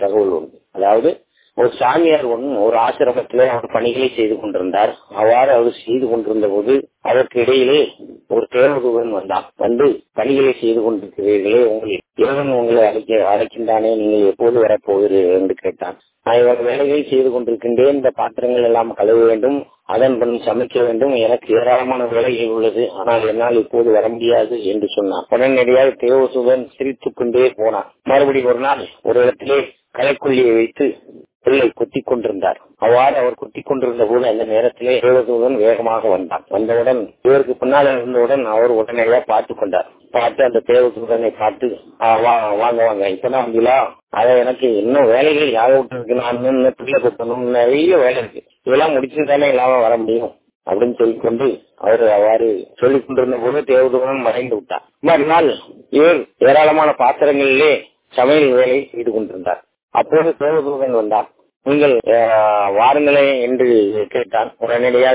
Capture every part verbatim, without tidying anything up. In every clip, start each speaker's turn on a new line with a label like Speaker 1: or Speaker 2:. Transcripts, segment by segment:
Speaker 1: தகவல் உண்டு. அதாவது ஒரு சாமியார் ஒன்று ஒரு ஆசிரமத்திலே அவர் பணிகளை செய்து கொண்டிருந்தார். அவ்வாறு அவர் செய்து கொண்டிருந்த போது அதற்கு இடையிலே ஒரு தேவதூதன் வந்தான். வந்து பணிகளை செய்து கொண்டிருக்கிறீர்களே, உங்கள் இறைவன் உங்களை அழைக்க அழைக்கின்றானே, நீங்கள் எப்போது வரப்போகிறீர்கள் என்று கேட்டான். நான் இவர் வேலைகளை செய்து கொண்டிருக்கின்றேன், இந்த பாத்திரங்கள் எல்லாம் கழுவ வேண்டும், அதன் பின் சமைக்க வேண்டும், எனக்கு ஏராளமான வேலைகள் உள்ளது, ஆனால் என்னால் இப்போது வர முடியாது என்று சொன்னான். உடனடியாக தேவதூதன் சிரித்துக் கொண்டே போனான். மறுபடி ஒரு நாள் ஒரு இடத்திலே கலைக்கொல்லியை வைத்து பிள்ளை குத்திக் கொண்டிருந்தார். அவ்வாறு அவர் குத்திக் கொண்டிருந்த போது அந்த நேரத்திலே தேவதூதன் வேகமாக வந்தான். வந்தவுடன் இவருக்கு பின்னால் இருந்தவுடன் அவர் உடனடியாக பார்த்து கொண்டார். பார்த்து அந்த தேவதூதனை பார்த்து வாங்க வாங்க இப்பதான் வந்தீங்களா, அதை எனக்கு இன்னும் வேலைகள் யாக விட்டு இருக்கு, நான் இன்னும் பிள்ளை குத்தணும், நிறைய வேலை இருக்கு, இதெல்லாம் முடிச்சுதானே இல்லாம வர முடியும் அப்படின்னு சொல்லிக்கொண்டு அவர் அவ்வாறு சொல்லிக் கொண்டிருந்த போது தேவதூதன் மறைந்து விட்டார். மறுநாள் இவர் ஏராளமான பாத்திரங்களிலே சமையல் வேலை செய்து கொண்டிருந்தார். அப்போது தேவதூதன் வந்தார். நீங்கள் வாருங்களே என்று கேட்டான். உடனடியாக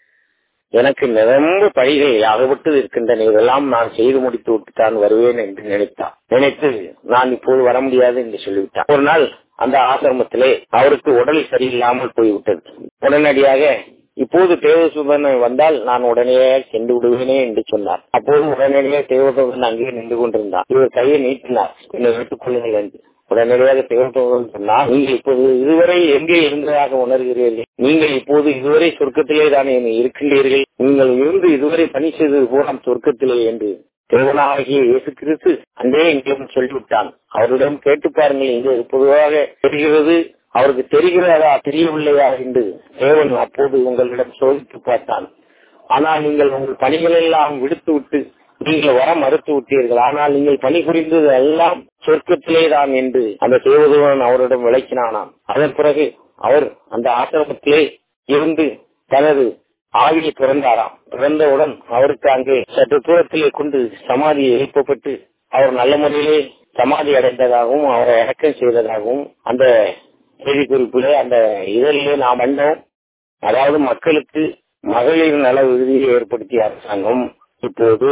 Speaker 1: எனக்கு நிரம்ப பணிகள் யாகப்பட்டு இருக்கின்றன, இதெல்லாம் நான் செய்து முடித்து விட்டு தான் வருவேன் என்று நினைத்தான். நினைத்து நான் இப்போது வர முடியாது என்று சொல்லிவிட்டான். ஒரு நாள் அந்த ஆசிரமத்திலே அவருக்கு உடல் சரியில்லாமல் போய்விட்டது. உடனடியாக இப்போது தேவதூதன் வந்தால் நான் உடனே சென்று விடுவேனே என்று சொன்னார். அப்போது உடனடியாக தேவதூதன் அங்கே நின்று கொண்டிருந்தான். இவர் கையை நீட்டினார், என்னை வைத்துக் கொள்ளுங்கள் என்று. உடனடியாக தேவதூதன் சொன்னார், நீங்கள் இப்போது இதுவரை எங்கே இருந்ததாக உணர்கிறீர்கள்? நீங்கள் இப்போது இதுவரை சொர்க்கத்திலே தானே இருக்கின்றீர்கள், நீங்கள் இருந்து இதுவரை பணி செய்தது பூரா சொர்க்கத்திலே என்று தேவனாகிய இயேசு கிறிஸ்து அன்றே எங்களும் சொல்லிவிட்டான். அவரிடம் கேட்டு பாருங்கள், இங்கு பொதுவாக தெரிகிறது, அவருக்கு தெரிகிறதா தெரியவில்லையா என்று தேவன் அப்போது உங்களிடம் சோதித்து பார்த்தான். ஆனால் நீங்கள் உங்கள் பணிகள் எல்லாம் விடுத்து விட்டு நீங்கள் வர மறுத்து விட்டீர்கள், ஆனால் நீங்கள் பணிபுரிந்தது எல்லாம் சொர்க்கத்திலே தான் என்று அந்த தேவதூதன் அவரிடம் விளக்கினானாம். அதன் பிறகு அவர் அந்த ஆசிரமத்திலே இருந்து தனது ஆவியை பிறந்தாராம். பிறந்தவுடன் அவருக்கு அங்கே சற்று தூரத்திலே கொண்டு சமாதியை எழுப்பப்பட்டு அவர் நல்ல முறையிலே சமாதி அடைந்ததாகவும் அவரை அடக்கம் செய்ததாகவும் அந்த செய்தி குறிப்பிலே அந்த இதழிலே நாம் கண்டோம். அதாவது மக்களுக்கு மகளிர் நல விடுதியை ஏற்படுத்திய அரசாங்கம் இப்போது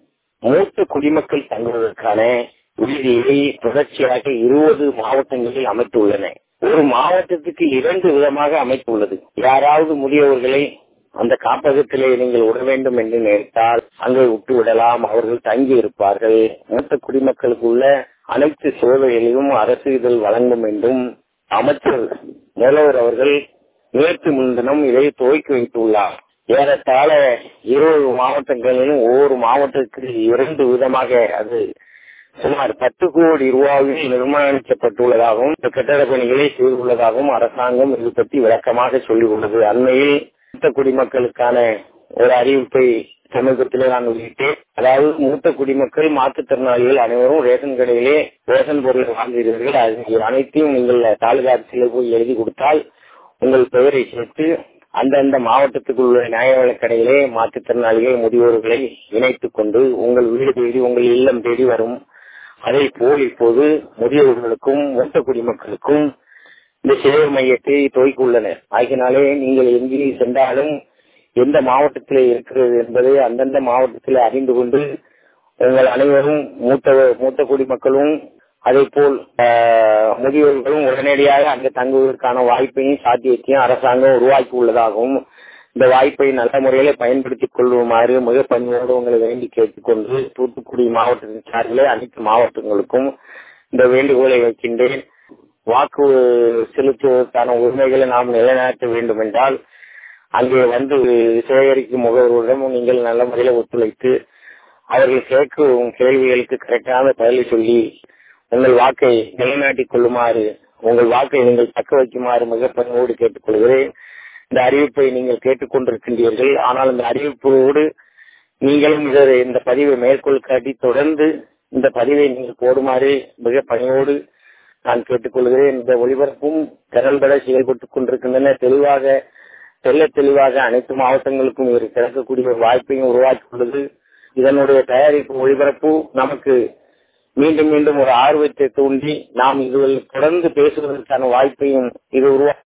Speaker 1: மூத்த குடிமக்கள் தங்குவதற்கான விடுதியை தொடர்ச்சியாக இருபது மாவட்டங்களில் அமைத்துள்ளன. ஒரு மாவட்டத்துக்கு இரண்டு விதமாக அமைத்துள்ளது. யாராவது முதியவர்களை அந்த காப்பகத்திலே நீங்கள் விட வேண்டும் என்று நினைத்தால் அங்கே விட்டு விடலாம், அவர்கள் தங்கி இருப்பார்கள். மூத்த குடிமக்களுக்கு உள்ள அனைத்து சேவைகளையும் அரசு இதில் வழங்கும் என்றும் அமைச்சர் முதல்வர் அவர்கள் நேற்று முன்தினம் இதை துவக்கி வைத்துள்ளார். ஏறத்தாழ இருபது மாவட்டங்களிலும் ஒவ்வொரு மாவட்டத்திற்கு இரண்டு விதமாக அது சுமார் பத்து கோடி ரூபாயில் நிர்மாணிக்கப்பட்டுள்ளதாகவும் இந்த கட்டட பணிகளை செய்துள்ளதாகவும் அரசாங்கம் இது பற்றி விளக்கமாக சொல்லியுள்ளது. அண்மையில் மூத்த குடிமக்களுக்கான ஒரு அறிவிப்பை சமீபத்திலே நான் வெளியிட்டேன். அதாவது மூத்த குடிமக்கள் மாற்றுத்திறனாளிகள் அனைவரும் ரேஷன் கடையிலே ரேஷன் பொருளை வாங்குகிறீர்கள், அது அனைத்தையும் நீங்கள் தாலுகா ஆட்சியில் போய் எழுதி கொடுத்தால் உங்கள் பெயரை சேர்த்து அந்தந்த மாவட்டத்துக்கு உள்ள நியாய விலைக் கடையிலே மாற்றுத்திறனாளிகள் முதியோர்களை இணைத்துக் கொண்டு உங்கள் வீடு தேடி உங்கள் இல்லம் தேடி வரும். அதே போல் இப்போது முதியோர்களுக்கும் மூத்த குடிமக்களுக்கும் இந்த சேவை மையத்தை துவக்கி உள்ளனர். ஆகினாலே நீங்கள் எங்கே சென்றாலும் எந்த மாவட்டத்திலே இருக்கிறது என்பதை அந்தந்த மாவட்டத்திலே அறிந்து கொண்டு உங்கள் அனைவரும் மூத்த மூத்த குடிமக்களும் அதே போல் முதியோர்களும் உடனடியாக அங்கு தங்குவதற்கான வாய்ப்பையும் சாத்தியத்தையும் அரசாங்கம் உருவாக்கி உள்ளதாகவும் இந்த வாய்ப்பை நல்ல முறையில பயன்படுத்திக் கொள்ளுமாறு மிக பணியோடு உங்களை வேண்டி கேட்டுக்கொண்டு தூத்துக்குடி மாவட்டத்தின் சார்பிலே அனைத்து மாவட்டங்களுக்கும் இந்த வேண்டுகோளை வைக்கின்றேன். வாக்கு செலுத்துவதற்கான உரிமைகளை நாம் நிலைநாட்ட வேண்டும் என்றால் அங்கே வந்து சேகரிக்கும் முகவர்களிடம் நீங்கள் நல்ல முறையில ஒத்துழைத்து அவர்கள் கேட்கும் கேள்விகளுக்கு கரெக்டான பதிலை சொல்லி உங்கள் வாக்கை நிலைநாட்டிக் கொள்ளுமாறு உங்கள் வாக்கை நீங்கள் தக்க வைக்குமாறு மிக பணியோடு கேட்டுக்கொள்கிறேன். இந்த அறிவிப்பை நீங்கள் கேட்டுக்கொண்டிருக்கின்றீர்கள். ஆனால் இந்த அறிவிப்போடு நீங்களும் இந்த பதிவை மேற்கோள் காட்டி தொடர்ந்து இந்த பதிவை நீங்கள் போடுமாறு மிக பணியோடு நான் கேட்டுக்கொள்கிறேன். இந்த ஒளிபரப்பும் திறன்பட செயல்பட்டுக் கொண்டிருக்கின்றன. தெளிவாக தெல்ல தெளிவாக அனைத்து மாவட்டங்களுக்கும் இவர் கிடைக்கக்கூடிய வாய்ப்பையும் உருவாக்கியுள்ளது. இதனுடைய தயாரிப்பு ஒளிபரப்பு நமக்கு மீண்டும் மீண்டும் ஒரு ஆர்வத்தை தூண்டி நாம் இதுவரை தொடர்ந்து பேசுவதற்கான வாய்ப்பையும் இது உருவாக்கி